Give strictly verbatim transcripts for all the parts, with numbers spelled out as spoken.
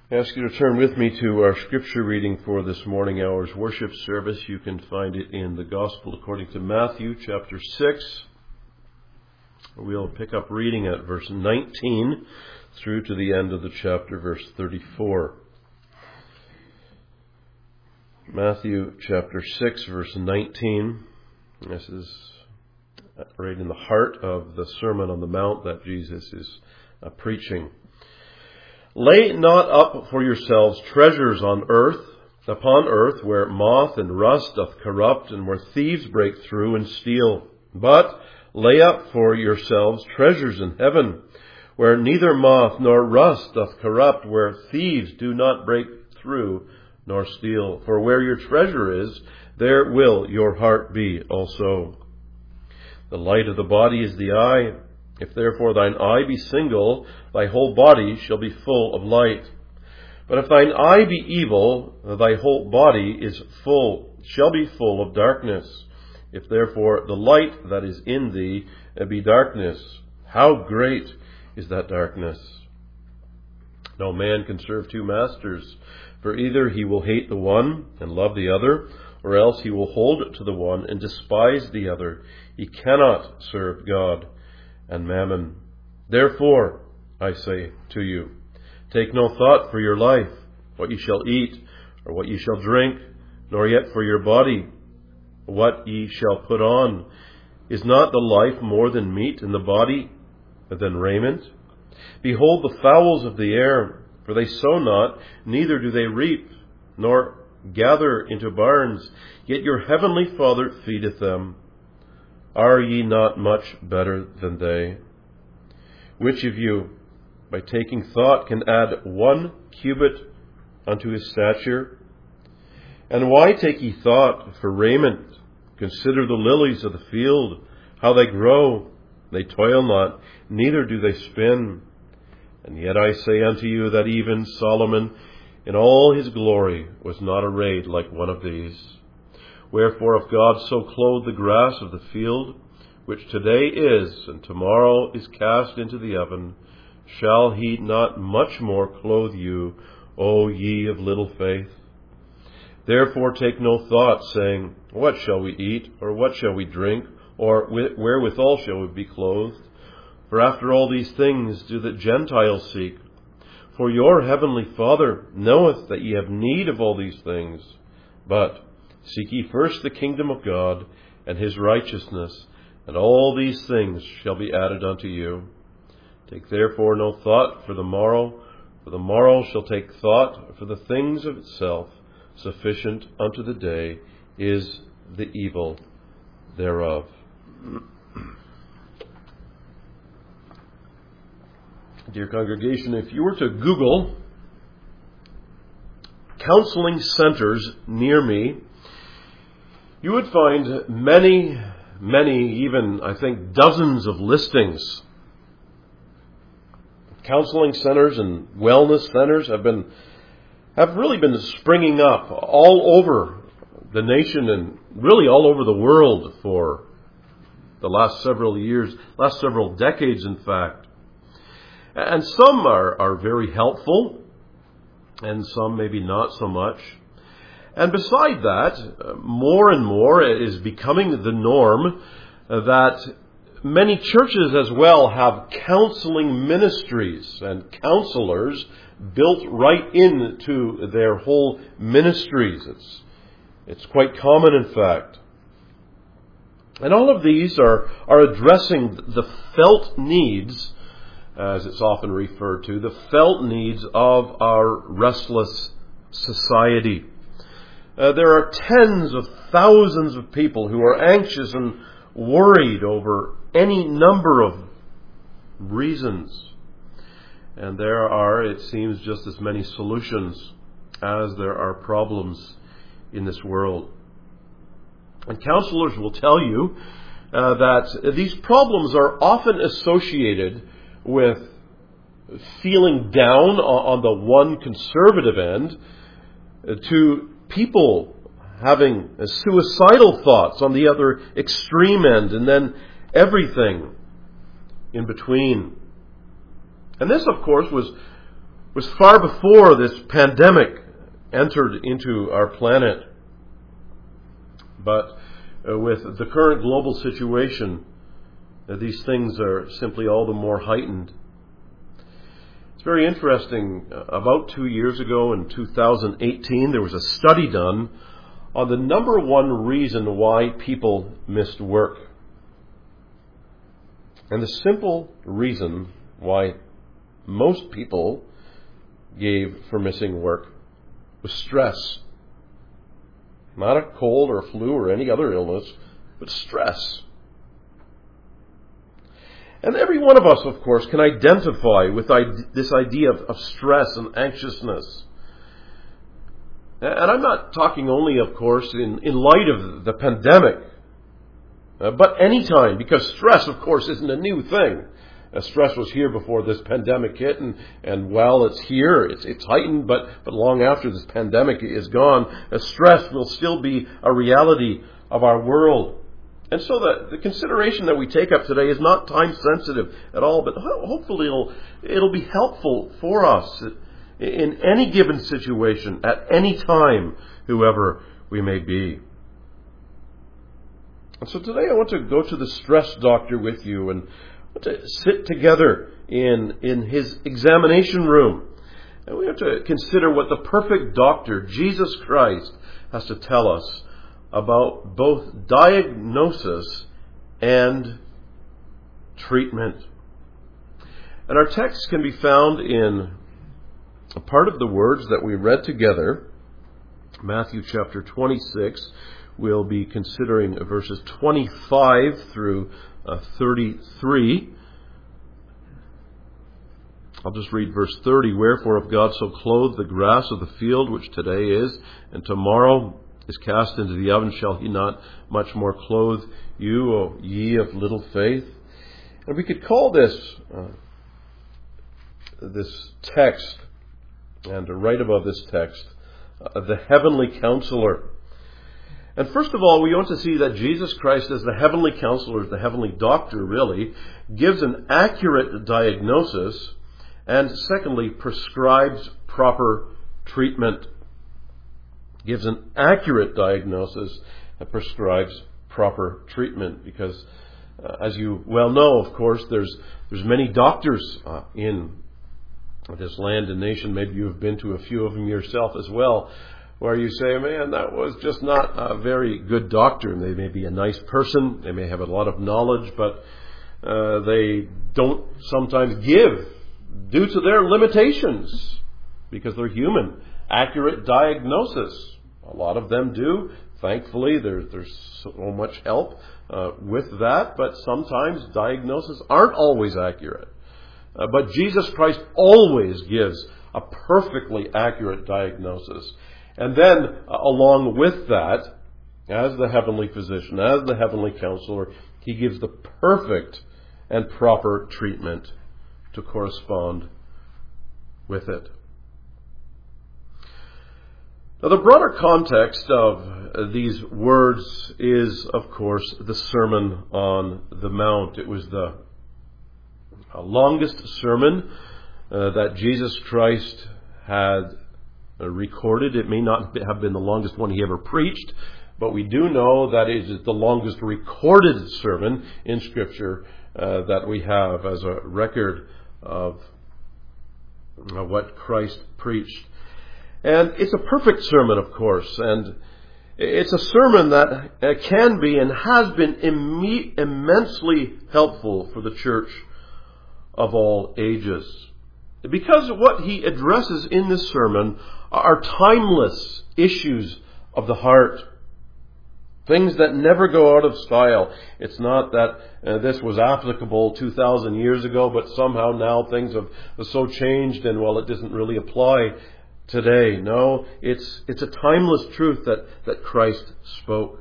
I ask you to turn with me to our scripture reading for this morning hour's worship service. You can find it in the Gospel according to Matthew chapter six. We'll pick up reading at verse nineteen through to the end of the chapter, verse thirty-four. Matthew chapter six, verse nineteen. This is right in the heart of the Sermon on the Mount that Jesus is uh, preaching. Lay not up for yourselves treasures on earth, upon earth, where moth and rust doth corrupt, and where thieves break through and steal. But lay up for yourselves treasures in heaven, where neither moth nor rust doth corrupt, where thieves do not break through nor steal. For where your treasure is, there will your heart be also. The light of the body is the eye. If therefore thine eye be single, thy whole body shall be full of light. But if thine eye be evil, thy whole body is full, shall be full of darkness. If therefore the light that is in thee be darkness, how great is that darkness? No man can serve two masters, for either he will hate the one and love the other, or else he will hold to the one and despise the other. He cannot serve God and mammon. Therefore, I say to you, take no thought for your life, what ye shall eat, or what ye shall drink, nor yet for your body, what ye shall put on. Is not the life more than meat, and the body than raiment? Behold the fowls of the air, for they sow not, neither do they reap, nor gather into barns, yet your heavenly Father feedeth them. Are ye not much better than they? Which of you, by taking thought, can add one cubit unto his stature? And why take ye thought for raiment? Consider the lilies of the field, how they grow. They toil not, neither do they spin. And yet I say unto you that even Solomon in all his glory was not arrayed like one of these. Wherefore, if God so clothe the grass of the field, which today is, and tomorrow is cast into the oven, shall he not much more clothe you, O ye of little faith? Therefore take no thought, saying, what shall we eat, or what shall we drink, or wherewithal shall we be clothed? For after all these things do the Gentiles seek. For your heavenly Father knoweth that ye have need of all these things. But seek ye first the kingdom of God and his righteousness, and all these things shall be added unto you. Take therefore no thought for the morrow, for the morrow shall take thought for the things of itself. Sufficient unto the day is the evil thereof. Dear congregation, if you were to Google counseling centers near me, you would find many, many, even I think dozens of listings. Counseling centers and wellness centers have been have really been springing up all over the nation and really all over the world for the last several years, last several decades, in fact. And some are, are very helpful, and some maybe not so much. And beside that, more and more is becoming the norm that many churches as well have counseling ministries and counselors built right into their whole ministries. It's, it's quite common, in fact. And all of these are, are addressing the felt needs, as it's often referred to, the felt needs of our restless society. Uh, there are tens of thousands of people who are anxious and worried over any number of reasons. And there are, it seems, just as many solutions as there are problems in this world. And counselors will tell you uh, that these problems are often associated with feeling down on the one conservative end uh, to people having uh, suicidal thoughts on the other extreme end, and then everything in between. And this, of course, was was far before this pandemic entered into our planet. But uh, with the current global situation, uh, these things are simply all the more heightened. It's very interesting. Uh, about two years ago, in two thousand eighteen, there was a study done on the number one reason why people missed work. And the simple reason why most people gave for missing work was stress. Not a cold or a flu or any other illness, but stress. And every one of us, of course, can identify with this idea of, of stress and anxiousness. And I'm not talking only, of course, in, in light of the pandemic, uh, but any time, because stress, of course, isn't a new thing. Uh, stress was here before this pandemic hit, and, and while it's here, it's, it's heightened, but, but long after this pandemic is gone, uh, stress will still be a reality of our world. And so the, the consideration that we take up today is not time sensitive at all, but ho- hopefully it'll, it'll be helpful for us in any given situation, at any time, whoever we may be. And so today I want to go to the stress doctor with you and I want to sit together in, in his examination room. And we have to consider what the perfect doctor, Jesus Christ, has to tell us about both diagnosis and treatment. And our text can be found in a part of the words that we read together, Matthew chapter twenty-six. We'll be considering verses twenty-five through uh, thirty-three. I'll just read verse thirty. Wherefore, if God so clothe the grass of the field, which today is, and tomorrow is cast into the oven, shall he not much more clothe you, O ye of little faith? And we could call this uh, this text, and right above this text, uh, the heavenly counselor. And first of all, we want to see that Jesus Christ, as the heavenly counselor, the heavenly doctor really, gives an accurate diagnosis, and secondly, prescribes proper treatment. Gives an accurate diagnosis and prescribes proper treatment, because uh, as you well know, of course, there's there's many doctors uh, in this land and nation. Maybe you've been to a few of them yourself as well, where you say, man, that was just not a very good doctor. They may be a nice person, they may have a lot of knowledge, but uh, they don't sometimes give, due to their limitations, because they're human, accurate diagnosis. A lot of them do. Thankfully, there, there's so much help uh, with that, but sometimes diagnoses aren't always accurate. Uh, but Jesus Christ always gives a perfectly accurate diagnosis. And then, uh, along with that, as the heavenly physician, as the heavenly counselor, he gives the perfect and proper treatment to correspond with it. Now, the broader context of these words is, of course, the Sermon on the Mount. It was the longest sermon uh, that Jesus Christ had recorded. It may not have been the longest one he ever preached, but we do know that it is the longest recorded sermon in Scripture uh, that we have as a record of uh, what Christ preached. And it's a perfect sermon, of course, and it's a sermon that uh, can be and has been imme- immensely helpful for the church of all ages. Because what he addresses in this sermon are timeless issues of the heart. Things that never go out of style. It's not that uh, this was applicable two thousand years ago, but somehow now things have so changed and, well, it doesn't really apply today. No, it's it's a timeless truth that, that Christ spoke.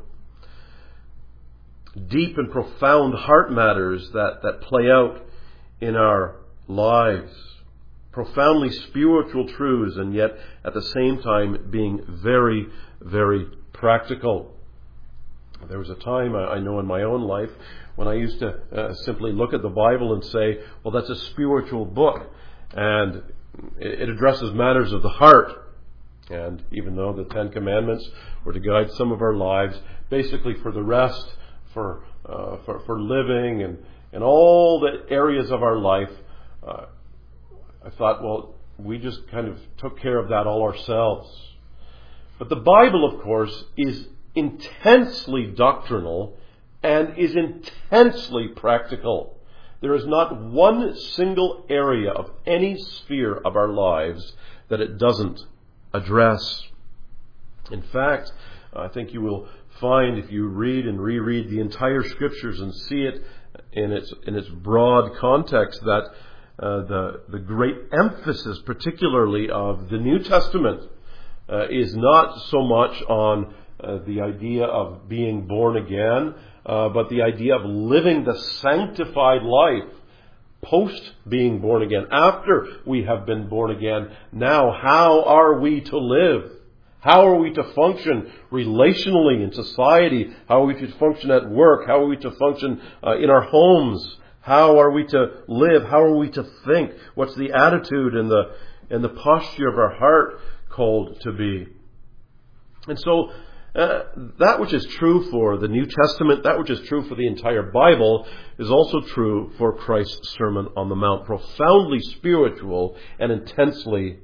Deep and profound heart matters that, that play out in our lives. Profoundly spiritual truths, and yet at the same time being very, very practical. There was a time, I know in my own life, when I used to uh, simply look at the Bible and say, well, that's a spiritual book. And it addresses matters of the heart. And even though the Ten Commandments were to guide some of our lives, basically for the rest, for uh, for, for living and, and all the areas of our life, uh, I thought, well, we just kind of took care of that all ourselves. But the Bible, of course, is intensely doctrinal and is intensely practical. There is not one single area of any sphere of our lives that it doesn't address. In fact, I think you will find, if you read and reread the entire Scriptures and see it in its in its broad context, that uh, the the great emphasis, particularly of the New Testament, uh, is not so much on uh, the idea of being born again, uh, but the idea of living the sanctified life post being born again. After we have been born again, now how are we to live? How are we to function relationally in society? How are we to function at work? How are we to function uh, in our homes? How are we to live? How are we to think? What's the attitude and the and the posture of our heart called to be? And so uh, that which is true for the New Testament, that which is true for the entire Bible, is also true for Christ's Sermon on the Mount. Profoundly spiritual and intensely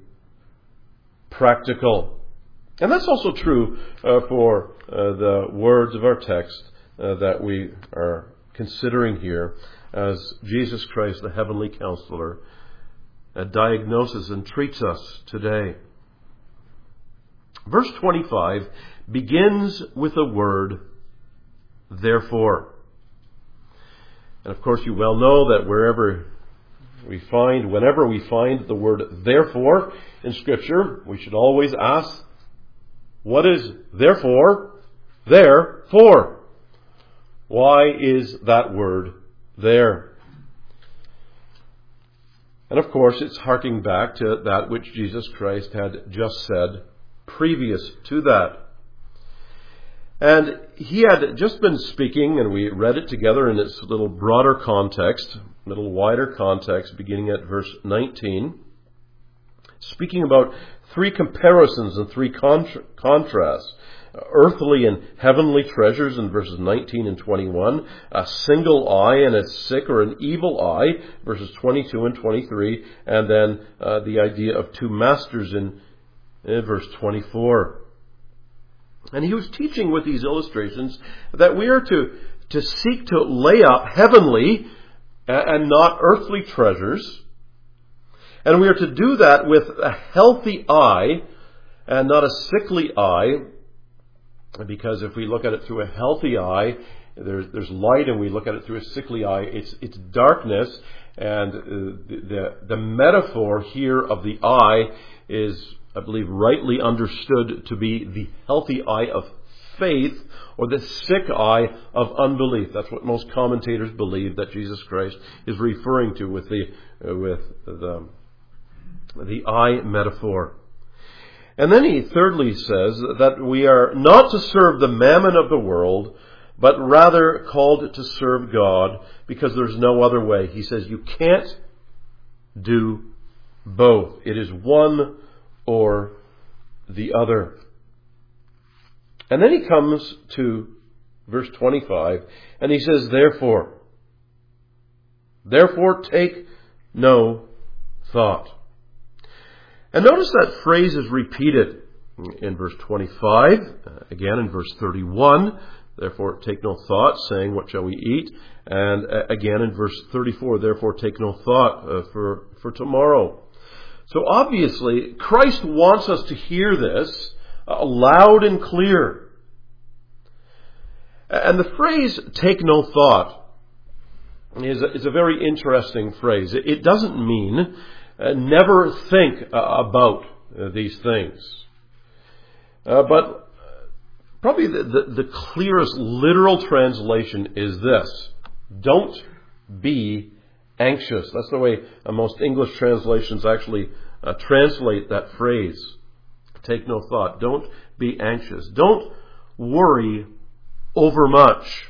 practical. And that's also true uh, for uh, the words of our text uh, that we are considering here, as Jesus Christ, the Heavenly Counselor, uh, diagnoses and treats us today. Verse twenty-five begins with the word, therefore. And of course you well know that wherever we find, whenever we find the word therefore in Scripture, we should always ask, what is therefore there for? Why is that word there? And of course it's harking back to that which Jesus Christ had just said previous to that. And he had just been speaking, and we read it together in its little broader context, little wider context, beginning at verse nineteen, speaking about three comparisons and three contra- contrasts. Earthly and heavenly treasures in verses nineteen and twenty-one, a single eye and a sick or an evil eye, verses twenty-two and twenty-three, and then uh, the idea of two masters in, in verse twenty-four. And he was teaching with these illustrations that we are to, to seek to lay up heavenly and not earthly treasures. And we are to do that with a healthy eye and not a sickly eye. Because if we look at it through a healthy eye, there's, there's light, and we look at it through a sickly eye, it's, it's darkness. And uh, the, the, the metaphor here of the eye is, I believe, rightly understood to be the healthy eye of faith, or the sick eye of unbelief. That's what most commentators believe that Jesus Christ is referring to with the uh, with the the eye metaphor. And then he thirdly says that we are not to serve the mammon of the world, but rather called to serve God, because there's no other way. He says you can't do both. It is one or the other. And then he comes to verse twenty-five, and he says, therefore, therefore take no thought. And notice that phrase is repeated in verse twenty-five, again in verse thirty-one, therefore take no thought, saying, what shall we eat? And again in verse thirty-four, therefore take no thought uh, for, for tomorrow. So obviously, Christ wants us to hear this uh, loud and clear. And the phrase, take no thought, is a, is a very interesting phrase. It, it doesn't mean uh, never think uh, about uh, these things. Uh, but probably the, the, the clearest literal translation is this: don't be anxious. That's the way uh, most English translations actually uh, translate that phrase. Take no thought. Don't be anxious. Don't worry overmuch.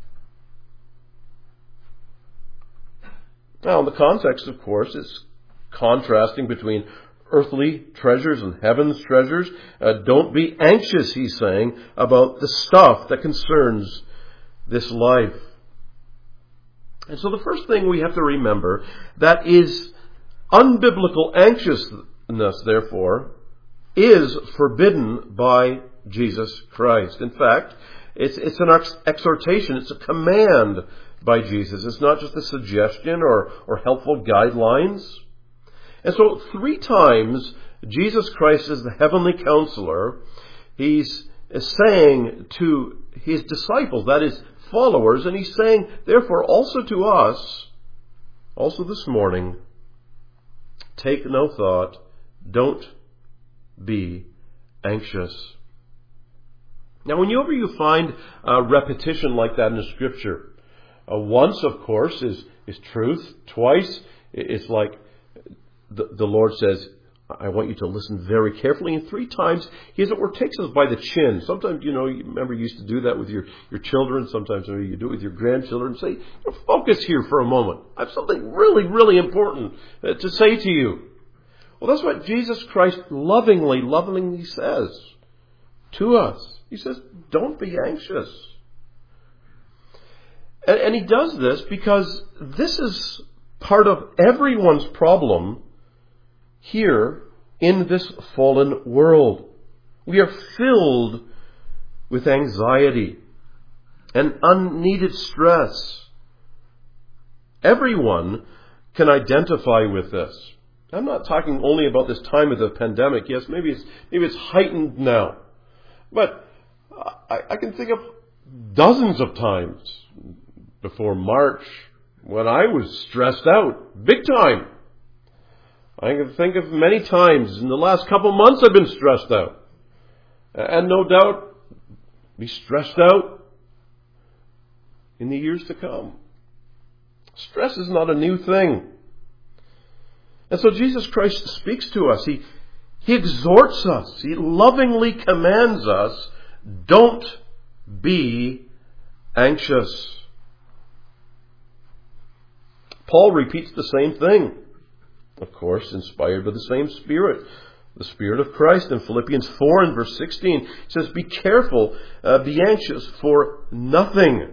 Now, in the context, of course, it's contrasting between earthly treasures and heaven's treasures. Uh, don't be anxious, he's saying, about the stuff that concerns this life. And so the first thing we have to remember, that is unbiblical anxiousness, therefore, is forbidden by Jesus Christ. In fact, it's, it's an ex- exhortation, it's a command by Jesus. It's not just a suggestion or, or helpful guidelines. And so three times, Jesus Christ is the heavenly counselor. He's saying to his disciples, that is, followers, and he's saying, therefore, also to us, also this morning, take no thought, don't be anxious. Now, whenever you find a repetition like that in the Scripture, uh, once, of course, is, is truth. Twice, it's like the, the Lord says, I want you to listen very carefully. And three times, he, as it were, takes us by the chin. Sometimes, you know, you remember you used to do that with your, your children. Sometimes maybe you do it with your grandchildren. Say, focus here for a moment. I have something really, really important to say to you. Well, that's what Jesus Christ lovingly, lovingly says to us. He says, don't be anxious. And, and he does this because this is part of everyone's problem here in this fallen world. We are filled with anxiety and unneeded stress. Everyone can identify with this. I'm not talking only about this time of the pandemic. Yes, maybe it's maybe it's heightened now. But I, I can think of dozens of times before March when I was stressed out, big time. I can think of many times in the last couple of months I've been stressed out. And no doubt be stressed out in the years to come. Stress is not a new thing. And so Jesus Christ speaks to us. He, he exhorts us. He lovingly commands us, don't be anxious. Paul repeats the same thing. Of course, inspired by the same Spirit, the Spirit of Christ. In Philippians four and verse sixteen, it says, be careful, uh, be anxious for nothing,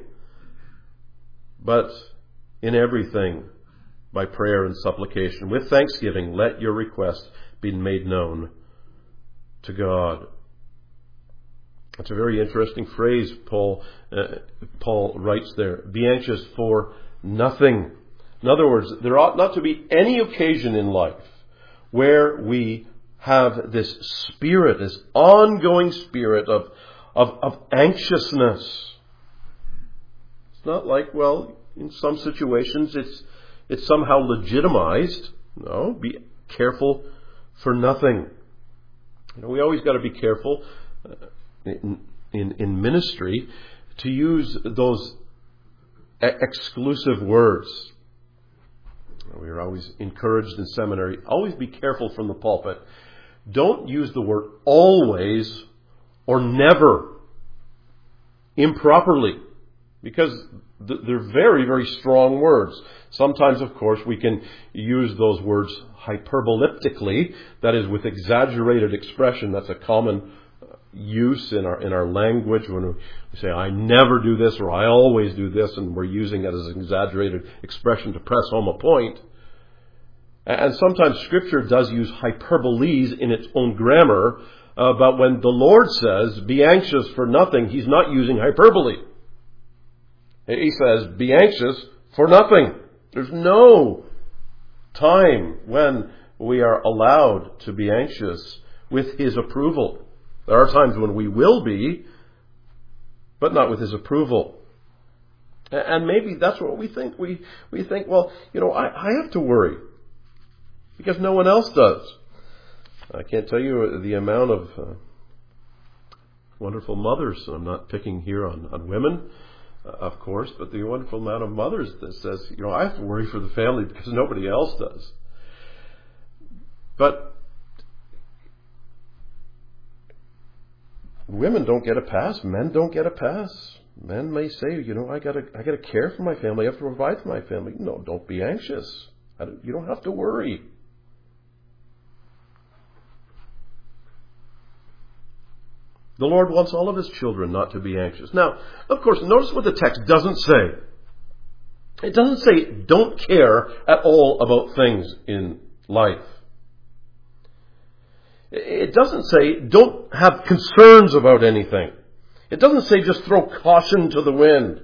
but in everything, by prayer and supplication, with thanksgiving, let your requests be made known to God. That's a very interesting phrase Paul, uh, Paul writes there. Be anxious for nothing. In other words, there ought not to be any occasion in life where we have this spirit, this ongoing spirit of, of, of anxiousness. It's not like, well, in some situations it's it's somehow legitimized. No, be careful for nothing. You know, we always got to be careful uh, in, in in ministry to use those e- exclusive words. We are always encouraged in seminary, always be careful from the pulpit. Don't use the word always or never improperly, because they're very, very strong words. Sometimes, of course, we can use those words hyperbolically, that is, with exaggerated expression. That's a common use in our in our language when we say, I never do this or I always do this, and we're using it as an exaggerated expression to press home a point. And sometimes Scripture does use hyperboles in its own grammar, uh, but when the Lord says, be anxious for nothing, He's not using hyperbole. He says, be anxious for nothing. There's no time when we are allowed to be anxious with His approval. There are times when we will be, but not with His approval. And maybe that's what we think. We we think, well, you know, I, I have to worry because no one else does. I can't tell you the amount of uh, wonderful mothers. I'm not picking here on, on women, uh, of course, but the wonderful amount of mothers that says, you know, I have to worry for the family because nobody else does. But women don't get a pass. Men don't get a pass. Men may say, you know, I gotta, I gotta care for my family. I have to provide for my family. No, don't be anxious. I don't, you don't have to worry. The Lord wants all of His children not to be anxious. Now, of course, notice what the text doesn't say. It doesn't say don't care at all about things in life. It doesn't say don't have concerns about anything. It doesn't say just throw caution to the wind.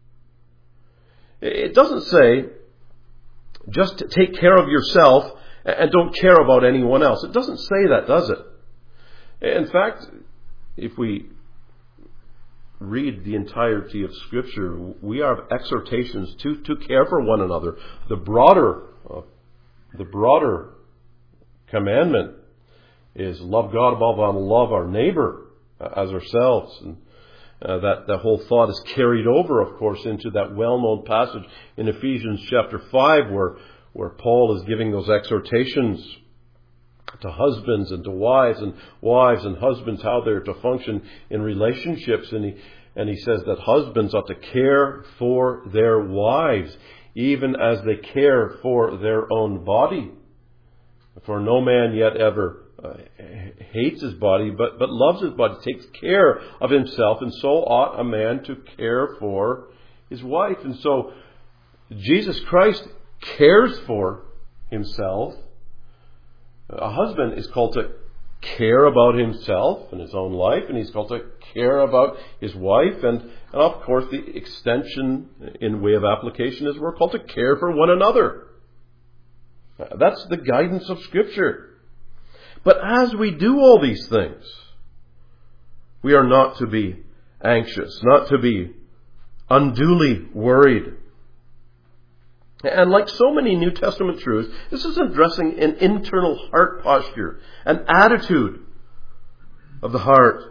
It doesn't say just take care of yourself and don't care about anyone else. It doesn't say that, does it? In fact, if we read the entirety of Scripture, we have exhortations to, to care for one another. The broader, uh, the broader commandment is love God above all and love our neighbor as ourselves. And uh, that, that whole thought is carried over, of course, into that well-known passage in Ephesians chapter five where, where Paul is giving those exhortations to husbands and to wives, and wives and husbands, how they're to function in relationships. And he, and he says that husbands ought to care for their wives, even as they care for their own body. For no man yet ever uh, hates his body, but, but loves his body, takes care of himself, and so ought a man to care for his wife. And so Jesus Christ cares for himself. A husband is called to care about himself and his own life, and he's called to care about his wife. And, and of course, the extension in way of application is we're called to care for one another. That's the guidance of Scripture. But as we do all these things, we are not to be anxious, not to be unduly worried. And like so many New Testament truths, this is addressing an internal heart posture, an attitude of the heart.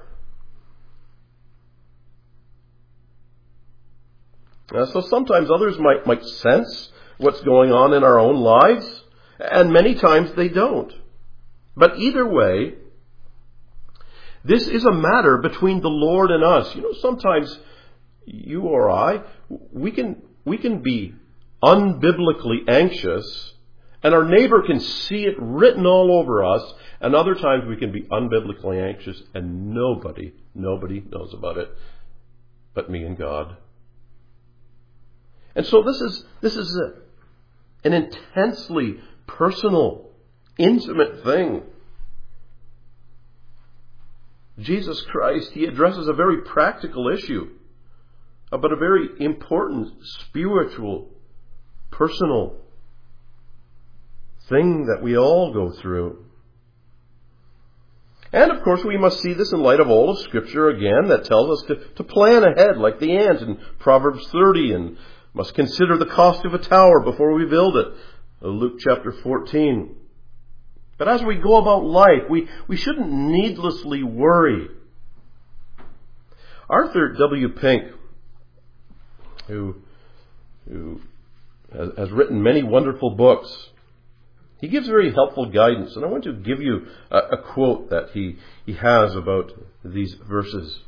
Uh, so sometimes others might, might sense what's going on in our own lives, and many times they don't. But either way, this is a matter between the Lord and us. You know, sometimes you or I, we can we can be unbiblically anxious, and our neighbor can see it written all over us, and other times we can be unbiblically anxious and nobody, nobody knows about it but me and God. And so this is this is a, an intensely personal, intimate thing. Jesus Christ, He addresses a very practical issue about a very important spiritual, personal thing that we all go through. And of course we must see this in light of all of Scripture again that tells us to, to plan ahead like the ant in Proverbs thirty, and must consider the cost of a tower before we build it. Luke chapter fourteen. But as we go about life, we, we shouldn't needlessly worry. Arthur W. Pink, who, who has, has written many wonderful books, he gives very helpful guidance. And I want to give you a, a quote that he, he has about these verses.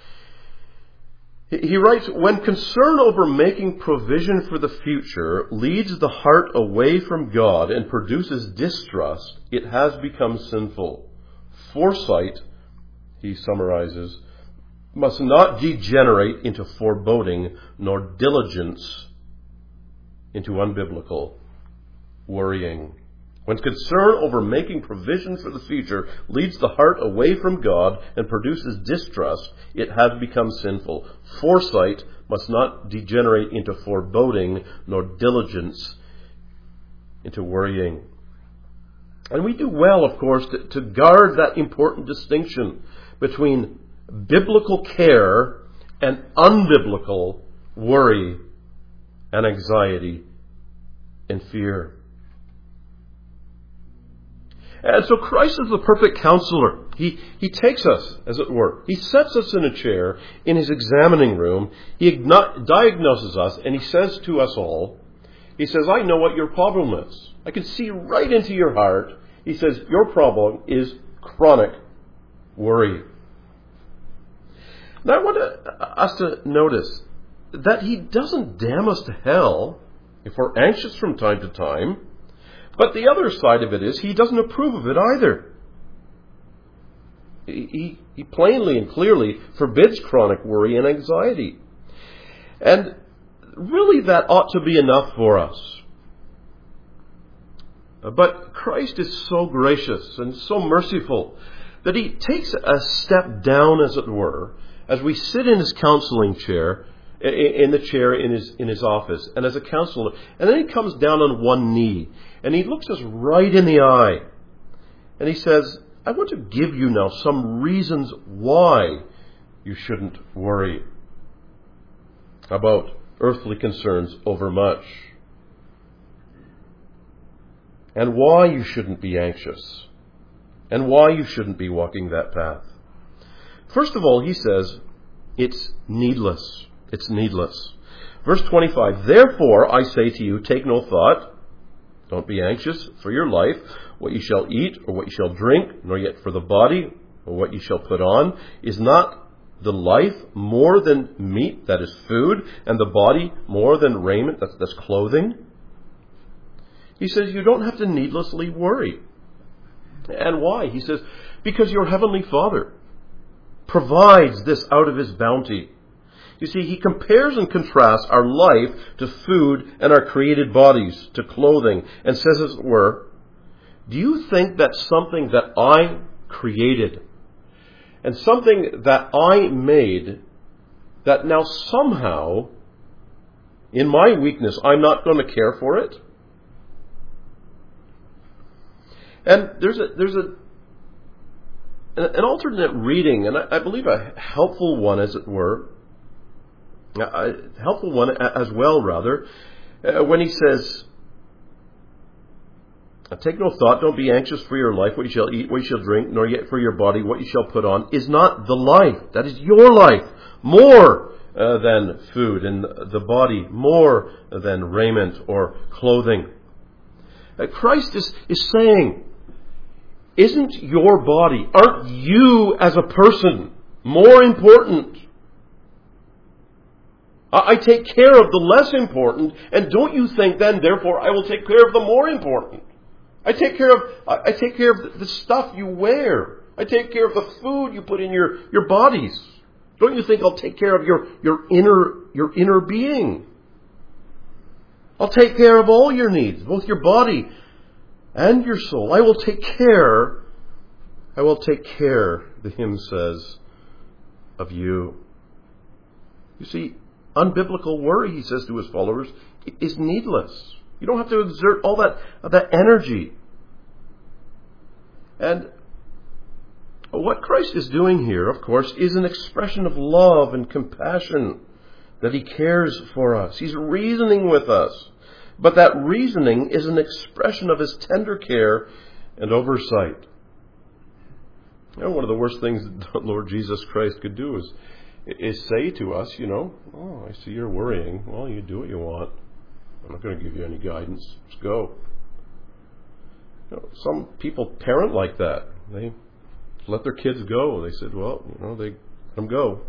He writes, "When concern over making provision for the future leads the heart away from God and produces distrust, it has become sinful. Foresight," he summarizes, "must not degenerate into foreboding, nor diligence into unbiblical worrying." When concern over making provision for the future leads the heart away from God and produces distrust, it has become sinful. Foresight must not degenerate into foreboding, nor diligence into worrying. And we do well, of course, to, to guard that important distinction between biblical care and unbiblical worry and anxiety and fear. And so Christ is the perfect counselor. He, he takes us, as it were. He sets us in a chair in His examining room. He igno- diagnoses us, and He says to us all, He says, "I know what your problem is. I can see right into your heart." He says, "Your problem is chronic worry." Now I want to, us to notice that He doesn't damn us to hell if we're anxious from time to time. But the other side of it is He doesn't approve of it either. He, he plainly and clearly forbids chronic worry and anxiety. And really that ought to be enough for us. But Christ is so gracious and so merciful that he takes a step down, as it were, as we sit in his counseling chair, in the chair in his in his office, and as a counselor, and then he comes down on one knee, and he looks us right in the eye, and he says, I want to give you now some reasons why you shouldn't worry about earthly concerns overmuch, and why you shouldn't be anxious, and why you shouldn't be walking that path. First of all, he says, it's needless. It's needless. Verse twenty-five, therefore I say to you, take no thought, don't be anxious for your life, what you shall eat or what you shall drink, nor yet for the body or what you shall put on. Is not the life more than meat, that is food, and the body more than raiment, that's, that's clothing? He says you don't have to needlessly worry. And why? He says, because your heavenly Father provides this out of his bounty. You see, he compares and contrasts our life to food and our created bodies to clothing, and says, as it were, do you think that something that I created and something that I made, that now somehow, in my weakness, I'm not going to care for it? And there's a there's a an alternate reading, and I, I believe a helpful one, as it were, a helpful one as well, rather, uh, when he says, take no thought, don't be anxious for your life, what you shall eat, what you shall drink, nor yet for your body, what you shall put on. Is not the life, that is your life, more uh, than food, and the body more than raiment or clothing? Uh, Christ is, is saying, isn't your body, aren't you as a person more important? I, I take care of the less important, and don't you think then, therefore, I will take care of the more important? I take care of I, I take care of the, the stuff you wear. I take care of the food you put in your, your bodies. Don't you think I'll take care of your, your inner your inner being? I'll take care of all your needs, both your body and your soul. I will take care, I will take care, the hymn says, of you. You see, unbiblical worry, he says to his followers, is needless. You don't have to exert all that, that energy. And what Christ is doing here, of course, is an expression of love and compassion, that he cares for us. He's reasoning with us. But that reasoning is an expression of his tender care and oversight. You know, one of the worst things that the Lord Jesus Christ could do is, is say to us, you know, oh, I see you're worrying. Well, you do what you want. I'm not going to give you any guidance. Just go. You know, some people parent like that. They let their kids go. They said, well, you know, they let them go.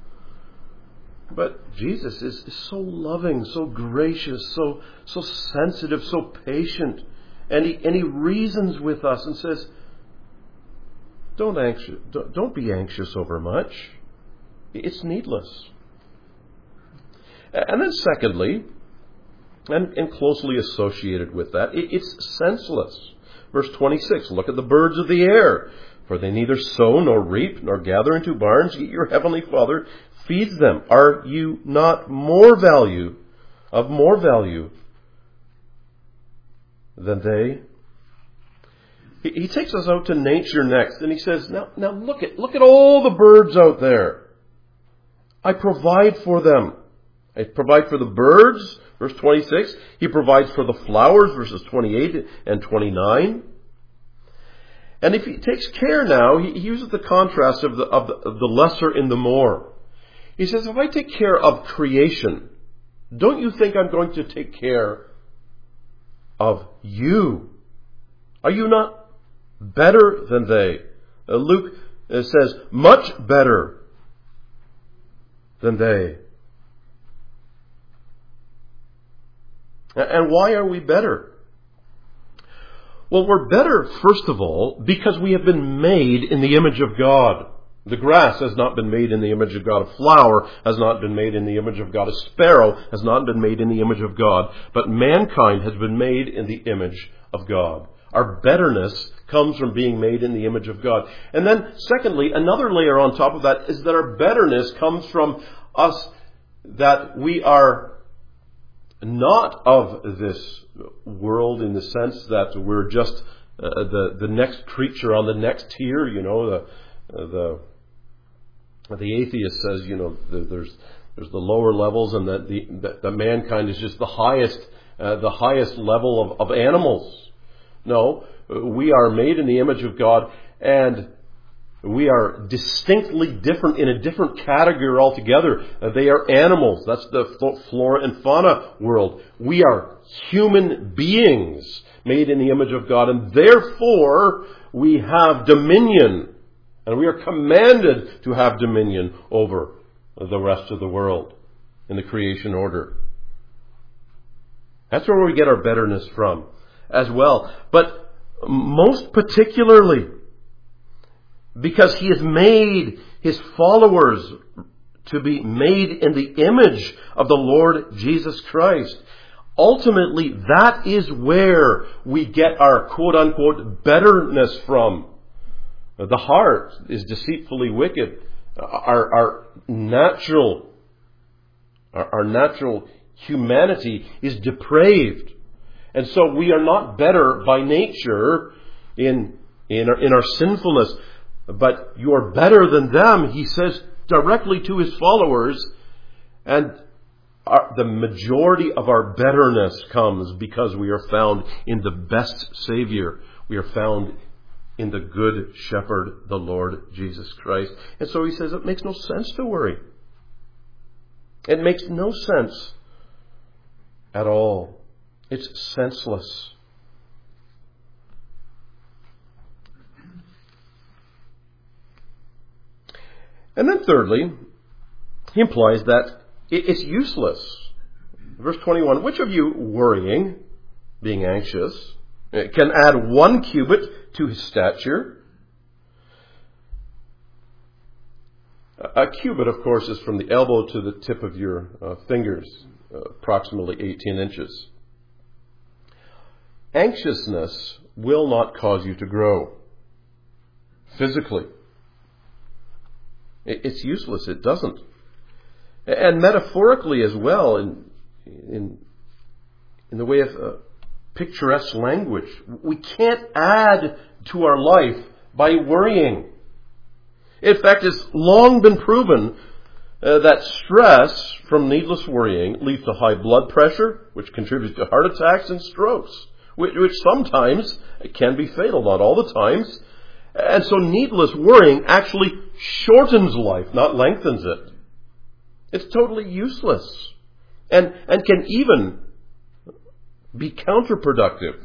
But Jesus is, is so loving, so gracious, so so sensitive, so patient, and he and he reasons with us and says, "Don't anxious, don't, don't be anxious over much. It's needless." And then, secondly, and, and closely associated with that, it, it's senseless. Verse twenty-six: "Look at the birds of the air, for they neither sow nor reap nor gather into barns, yet your heavenly Father feeds them. Are you not more value, of more value than they?" He, he takes us out to nature next, and he says, now, now look at, look at all the birds out there. I provide for them. I provide for the birds, verse twenty-six. He provides for the flowers, verses twenty-eight and twenty-nine. And if he takes care now, he, he uses the contrast of the, of the, of the lesser in the more. He says, if I take care of creation, don't you think I'm going to take care of you? Are you not better than they? Uh, Luke uh, says, much better than they. And why are we better? Well, we're better, first of all, because we have been made in the image of God. The grass has not been made in the image of God. A flower has not been made in the image of God. A sparrow has not been made in the image of God. But mankind has been made in the image of God. Our betterness comes from being made in the image of God. And then, secondly, another layer on top of that is that our betterness comes from us, that we are not of this world in the sense that we're just uh, the the next creature on the next tier. You know, the uh, the the atheist says, you know, the, there's there's the lower levels, and that the that, that mankind is just the highest uh, the highest level of, of animals. No, we are made in the image of God, and we are distinctly different in a different category altogether. Uh, they are animals. That's the flora and fauna world. We are human beings made in the image of God, and therefore we have dominion. And we are commanded to have dominion over the rest of the world in the creation order. That's where we get our betterness from as well. But most particularly, because He has made His followers to be made in the image of the Lord Jesus Christ. Ultimately, that is where we get our quote-unquote betterness from. The heart is deceitfully wicked. Our, our natural, our, our natural humanity is depraved. And so we are not better by nature in, in, our, in our sinfulness. But you are better than them, He says directly to His followers. And our, the majority of our betterness comes because we are found in the best Savior. We are found in the Good Shepherd, the Lord Jesus Christ. And so He says it makes no sense to worry. It makes no sense at all. It's senseless. And then thirdly, He implies that it's useless. Verse twenty-one, which of you worrying, being anxious, can add one cubit to his stature? A cubit, of course, is from the elbow to the tip of your uh, fingers, uh, approximately eighteen inches. Anxiousness will not cause you to grow physically. It's useless. It doesn't. And metaphorically as well, in in in the way of uh, picturesque language, we can't add to our life by worrying. In fact, it's long been proven uh, that stress from needless worrying leads to high blood pressure, which contributes to heart attacks and strokes, which, which sometimes can be fatal, not all the times. And so needless worrying actually shortens life, not lengthens it. It's totally useless and, and can even be counterproductive.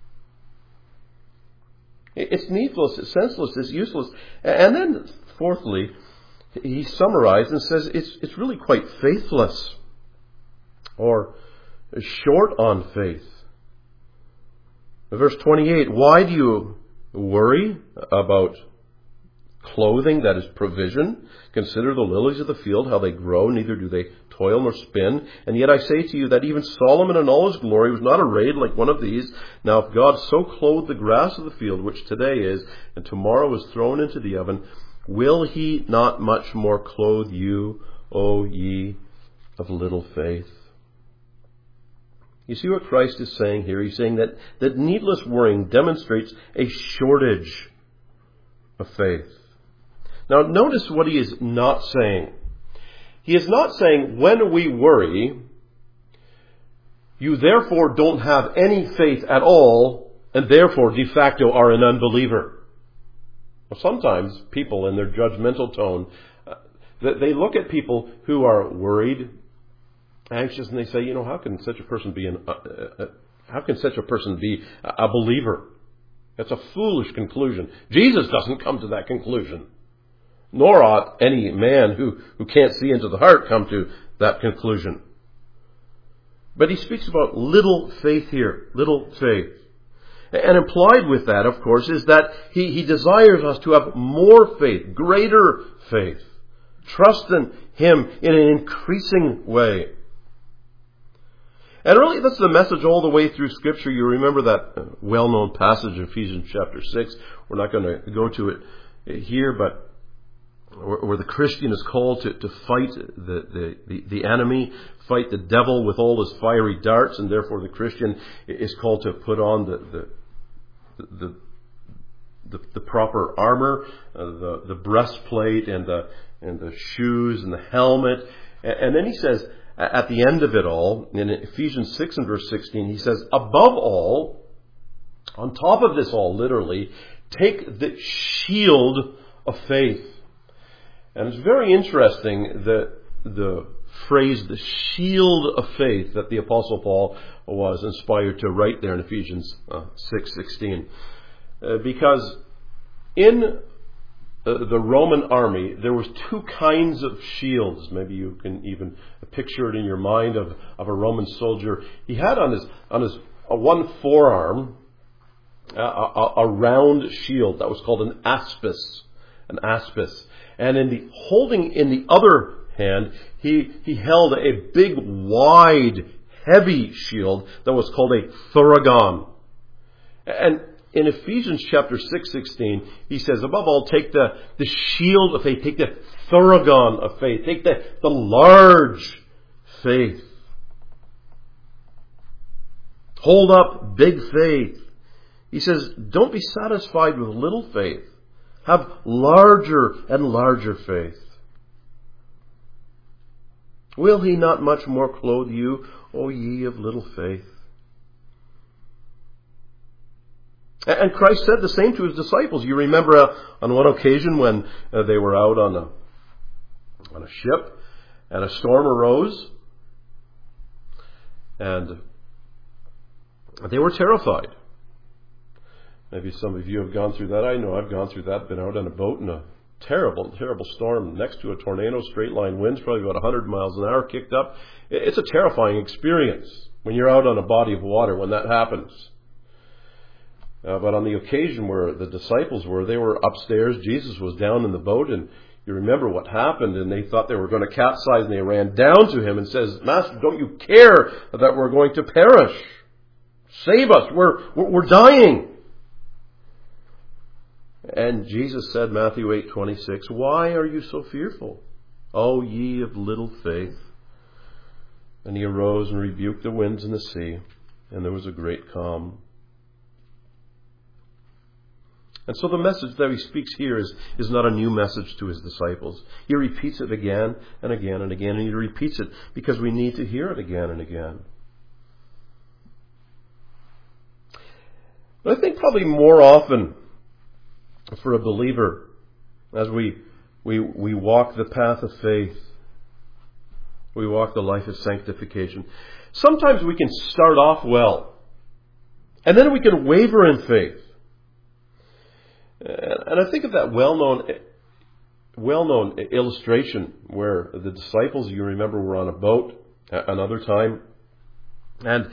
It's needless, it's senseless, it's useless. And then, fourthly, he summarized and says it's, it's really quite faithless or short on faith. Verse twenty-eight, why do you worry about clothing, that is provision? Consider the lilies of the field, how they grow, neither do they toil nor spin. And yet I say to you that even Solomon in all his glory was not arrayed like one of these. Now if God so clothed the grass of the field, which today is, and tomorrow is thrown into the oven, will He not much more clothe you, O ye of little faith? You see what Christ is saying here? He's saying that, that needless worrying demonstrates a shortage of faith. Now notice what He is not saying. He is not saying when we worry, you therefore don't have any faith at all, and therefore de facto are an unbeliever. Well, sometimes people in their judgmental tone, uh, they look at people who are worried, anxious, and they say, you know, how can such a person be an, uh, uh, how can such a person be a believer? That's a foolish conclusion. Jesus doesn't come to that conclusion. Nor ought any man who, who can't see into the heart come to that conclusion. But He speaks about little faith here, little faith. And implied with that, of course, is that he, he desires us to have more faith, greater faith. Trust in Him in an increasing way. And really, that's the message all the way through Scripture. You remember that well-known passage in Ephesians chapter six. We're not going to go to it here, but where the Christian is called to, to fight the, the, the enemy, fight the devil with all his fiery darts, and therefore the Christian is called to put on the the the, the, the proper armor, uh, the, the breastplate, and the and the shoes and the helmet. And, and then he says, at the end of it all, in Ephesians six and verse sixteen, he says, above all, on top of this all, literally, take the shield of faith. And it's very interesting that the phrase, the shield of faith, that the Apostle Paul was inspired to write there in Ephesians uh, six sixteen. Uh, because in uh, the Roman army, there was two kinds of shields. Maybe you can even picture it in your mind of, of a Roman soldier. He had on his on his uh, one forearm a, a, a round shield that was called an aspis, an aspis. And in the holding in the other hand, he he held a big, wide, heavy shield that was called a thuragon. And in Ephesians chapter six sixteen, he says, above all, take the, the shield of faith, take the thuragon of faith, take the, the large faith. Hold up big faith. He says, don't be satisfied with little faith. Have larger and larger faith. Will He not much more clothe you, O ye of little faith? And Christ said the same to His disciples. You remember uh, on one occasion when uh, they were out on a, on a ship and a storm arose, and they were terrified. Maybe some of you have gone through that. I know I've gone through that. Been out on a boat in a terrible, terrible storm next to a tornado, straight line winds, probably about one hundred miles an hour, kicked up. It's a terrifying experience when you're out on a body of water when that happens. Uh, but on the occasion where the disciples were, they were upstairs. Jesus was down in the boat, and you remember what happened, and they thought they were going to capsize, and they ran down to Him and says, Master, don't you care that we're going to perish? Save us. We're, we're, we're dying. And Jesus said, Matthew eight twenty-six, why are you so fearful, O ye of little faith? And He arose and rebuked the winds and the sea, and there was a great calm. And so the message that He speaks here is, is not a new message to His disciples. He repeats it again and again and again, and He repeats it because we need to hear it again and again. But I think probably more often for a believer, as we, we, we walk the path of faith, we walk the life of sanctification, sometimes we can start off well, and then we can waver in faith. And I think of that well-known, well-known illustration where the disciples, you remember, were on a boat another time, and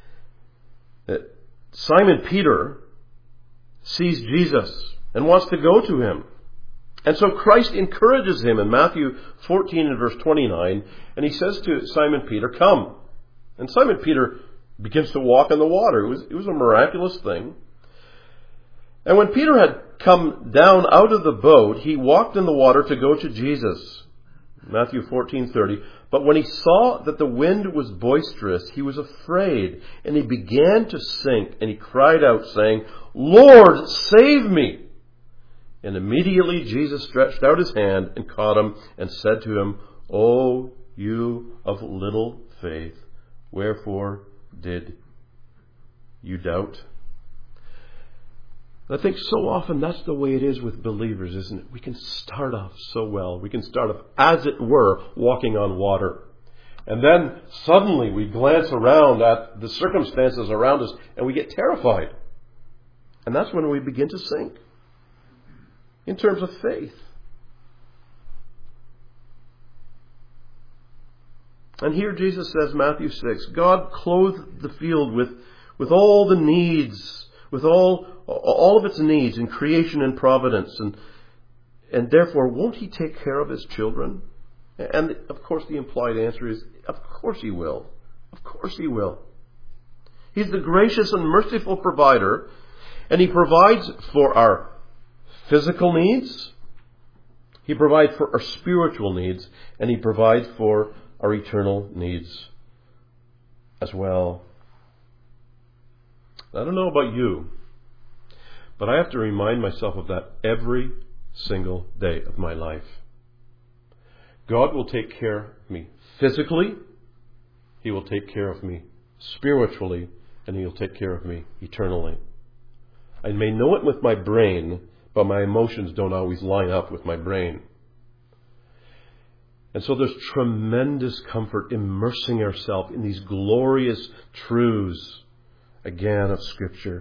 Simon Peter sees Jesus and wants to go to Him. And so Christ encourages him in Matthew fourteen and verse twenty-nine, and He says to Simon Peter, come. And Simon Peter begins to walk on the water. It was, it was a miraculous thing. And when Peter had come down out of the boat, he walked in the water to go to Jesus. Matthew fourteen thirty. But when he saw that the wind was boisterous, he was afraid, and he began to sink, and he cried out, saying, Lord, save me! And immediately Jesus stretched out His hand and caught him, and said to him, O you of little faith, wherefore did you doubt? I think so often that's the way it is with believers, isn't it? We can start off so well. We can start off, as it were, walking on water. And then suddenly we glance around at the circumstances around us and we get terrified. And that's when we begin to sink in terms of faith. And here Jesus says, Matthew six, God clothed the field with, with all the needs, with all, all of its needs in creation and providence. And, and therefore, won't He take care of His children? And of course the implied answer is, of course He will. Of course He will. He's the gracious and merciful provider, and He provides for our physical needs, He provides for our spiritual needs, and He provides for our eternal needs as well. I don't know about you, but I have to remind myself of that every single day of my life. God will take care of me physically, He will take care of me spiritually, and He'll take care of me eternally. I may know it with my brain, but my emotions don't always line up with my brain. And so there's tremendous comfort immersing ourselves in these glorious truths, again, of Scripture.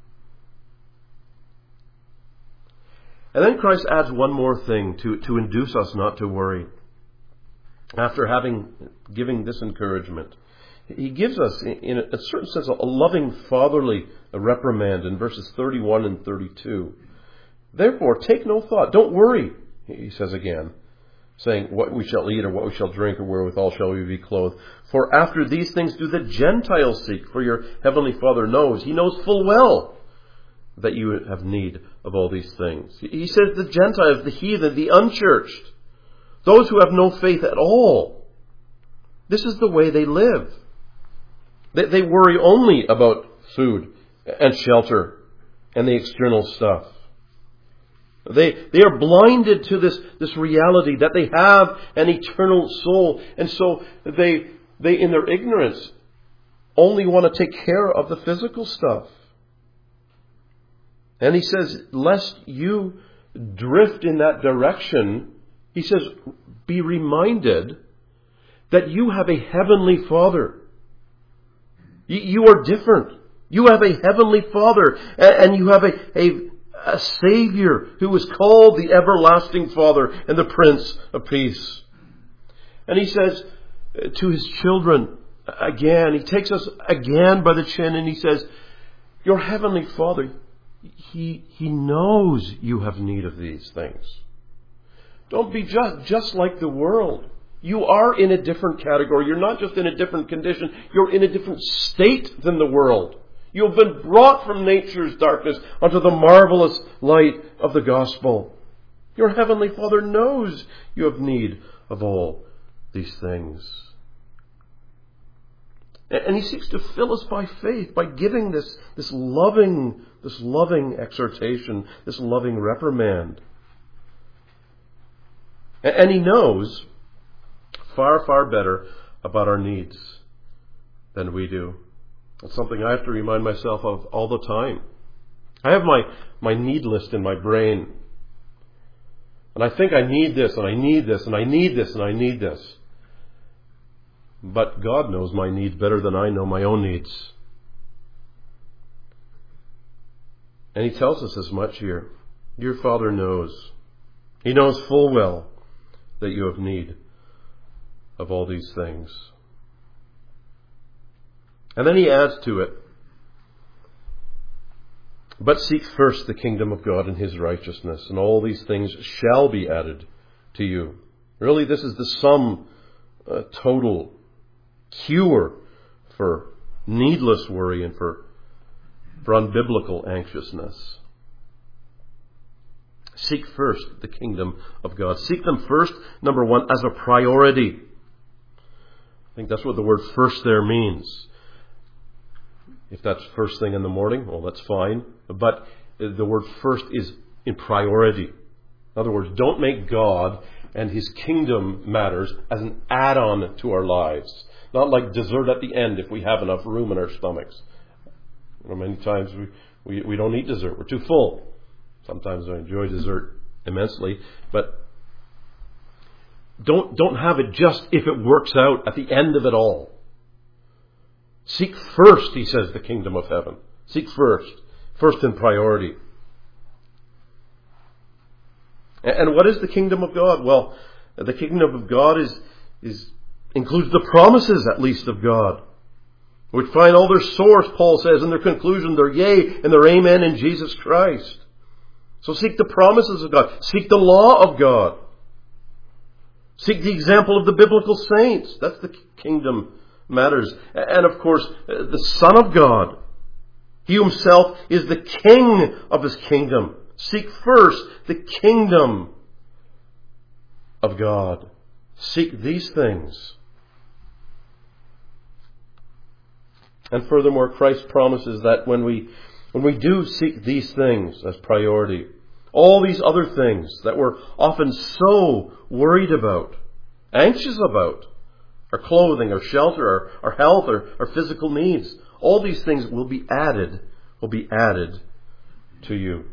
And then Christ adds one more thing to, to induce us not to worry. After having giving this encouragement, He gives us, in a certain sense, a loving fatherly reprimand in verses thirty-one and thirty-two. Therefore, take no thought. Don't worry, He says again, saying, what we shall eat or what we shall drink or wherewithal shall we be clothed. For after these things do the Gentiles seek, for your heavenly Father knows. He knows full well that you have need of all these things. He says the Gentiles, the heathen, the unchurched, those who have no faith at all. This is the way they live. They, they worry only about food and shelter and the external stuff. They, they are blinded to this, this reality that they have an eternal soul. And so they, they, in their ignorance, only want to take care of the physical stuff. And He says, lest you drift in that direction, He says, be reminded that you have a heavenly Father. You are different. You have a heavenly Father, and you have a, a, a Savior who is called the Everlasting Father and the Prince of Peace. And He says to His children, again, He takes us again by the chin and He says, your heavenly Father, He, He knows you have need of these things. Don't be just, just like the world. You are in a different category. You're not just in a different condition. You're in a different state than the world. You've been brought from nature's darkness onto the marvelous light of the gospel. Your heavenly Father knows you have need of all these things. And He seeks to fill us by faith, by giving this, this loving, this loving exhortation, this loving reprimand. And He knows far, far better about our needs than we do. It's something I have to remind myself of all the time. I have my, my need list in my brain. And I think I need this, and I need this, and I need this, and I need this. But God knows my needs better than I know my own needs. And He tells us as much here. Your Father knows. He knows full well that you have need of all these things. And then He adds to it, but seek first the kingdom of God and His righteousness, and all these things shall be added to you. Really, this is the sum uh, total cure for needless worry and for, for unbiblical anxiousness. Seek first the kingdom of God. Seek them first, number one, as a priority. I think that's what the word first there means. If that's first thing in the morning, well, that's fine. But the word first is in priority. In other words, don't make God and His kingdom matters as an add-on to our lives. Not like dessert at the end if we have enough room in our stomachs. You know, many times we, we, we don't eat dessert. We're too full. Sometimes I enjoy dessert immensely, but don't, don't have it just if it works out at the end of it all. Seek first, He says, the kingdom of heaven. Seek first. First in priority. And what is the kingdom of God? Well, the kingdom of God is, is includes the promises, at least, of God. which find all their source, Paul says, in their conclusion, their yea and their amen in Jesus Christ. So seek the promises of God. Seek the law of God. Seek the example of the biblical saints. That's the kingdom matters. And of course, the Son of God. He himself is the king of his kingdom. Seek first the kingdom of God. Seek these things. And furthermore, Christ promises that when we when we do seek these things as priority, all these other things that we're often so worried about, anxious about, our clothing, our shelter, our, our health, our, our physical needs, all these things will be added, will be added to you.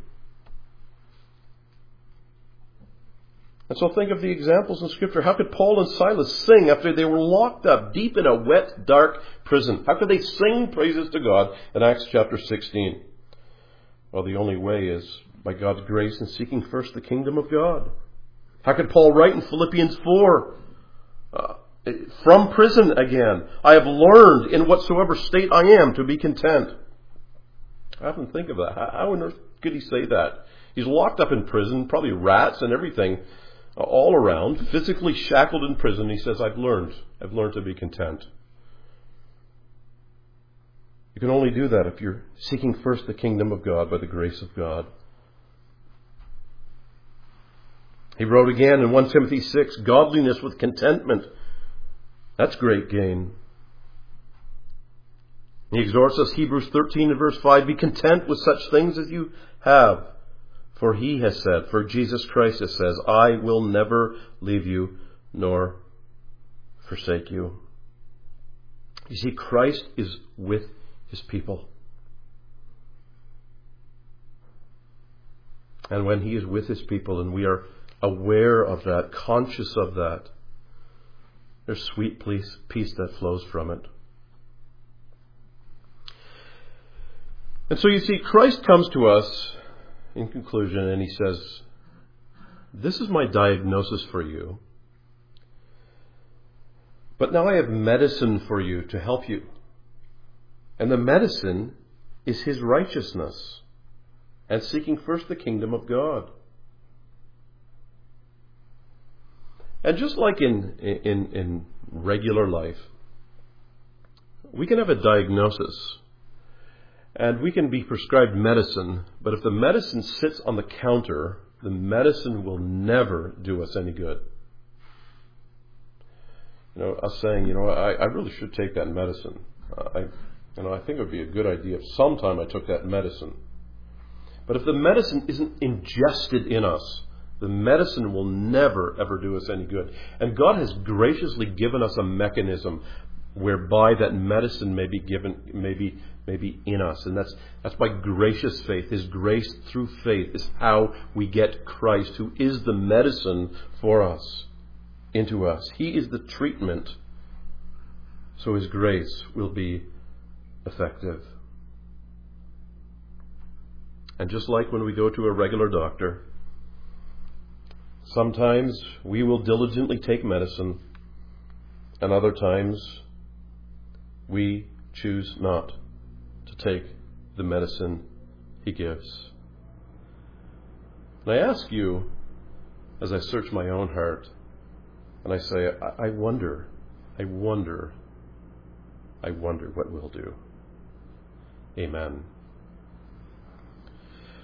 And so think of the examples in Scripture. How could Paul and Silas sing after they were locked up deep in a wet, dark prison? How could they sing praises to God in Acts chapter sixteen? Well, the only way is by God's grace and seeking first the kingdom of God. How could Paul write in Philippians four, uh, from prison again, I have learned in whatsoever state I am to be content. I often think of that. How on earth could he say that? He's locked up in prison, probably rats and everything all around, physically shackled in prison. He says, I've learned. I've learned to be content. You can only do that if you're seeking first the kingdom of God by the grace of God. He wrote again in First Timothy six, godliness with contentment. That's great gain. He exhorts us, Hebrews thirteen and verse five, be content with such things as you have. For he has said, for Jesus Christ has says, I will never leave you nor forsake you. You see, Christ is with his people. And when he is with his people and we are aware of that, conscious of that, there's sweet peace, peace that flows from it. And so you see, Christ comes to us in conclusion and he says, this is my diagnosis for you. But now I have medicine for you to help you. And the medicine is his righteousness and seeking first the kingdom of God. And just like in, in, in regular life, we can have a diagnosis and we can be prescribed medicine, but if the medicine sits on the counter, the medicine will never do us any good. You know, us saying, you know, I, I really should take that medicine. Uh, I, you know, I think it would be a good idea if sometime I took that medicine. But if the medicine isn't ingested in us, the medicine will never, ever do us any good. And God has graciously given us a mechanism whereby that medicine may be given, maybe, maybe in us. And that's, that's by gracious faith. His grace through faith is how we get Christ, who is the medicine for us, into us. He is the treatment. So his grace will be effective. And just like when we go to a regular doctor, sometimes we will diligently take medicine, and other times we choose not to take the medicine he gives. And I ask you, as I search my own heart, and I say, I, I wonder, I wonder, I wonder what we'll do. Amen.